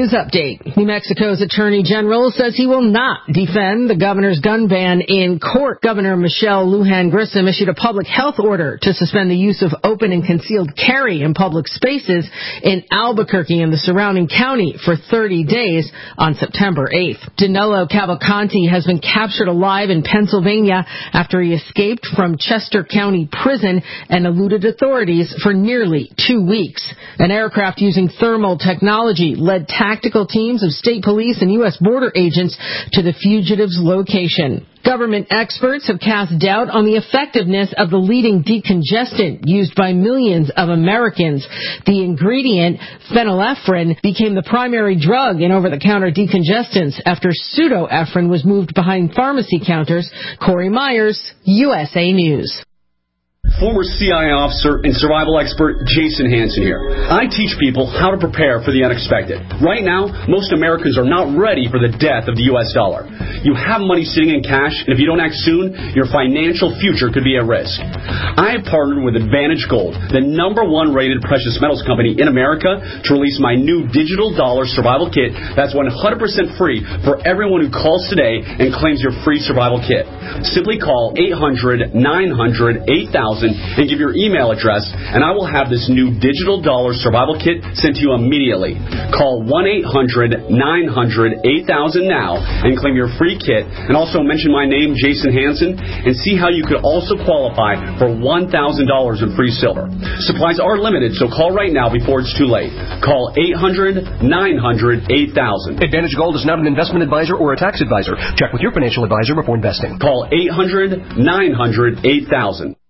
news update. New Mexico's Attorney General says he will not defend the governor's gun ban in court. Governor Michelle Lujan Grisham issued a public health order to suspend the use of open and concealed carry in public spaces in Albuquerque and the surrounding county for 30 days on September 8th. Danilo Cavalcanti has been captured alive in Pennsylvania after he escaped from Chester County Prison and eluded authorities for nearly 2 weeks. An aircraft using thermal technology led tactical teams of state police and U.S. border agents to the fugitive's location. Government experts have cast doubt on the effectiveness of the leading decongestant used by millions of Americans. The ingredient, phenylephrine, became the primary drug in over-the-counter decongestants after pseudoephedrine was moved behind pharmacy counters. Corey Myers, USA News. Former CIA officer and survival expert Jason Hansen here. I teach people how to prepare for the unexpected. Right now, most Americans are not ready for the death of the U.S. dollar. You have money sitting in cash, and if you don't act soon, your financial future could be at risk. I have partnered with Advantage Gold, the #1 rated precious metals company in America, to release my new digital dollar survival kit that's 100% free for everyone who calls today and claims your free survival kit. Simply call 800-900-8000 and give your email address, and I will have this new digital dollar survival kit sent to you immediately. Call 1-800-900-8000 now and claim your free kit, and also mention my name, Jason Hansen, and see how you could also qualify for $1,000 in free silver. Supplies are limited, so call right now before it's too late. Call 800-900-8000. Advantage Gold is not an investment advisor or a tax advisor. Check with your financial advisor before investing. Call 800-900-8000.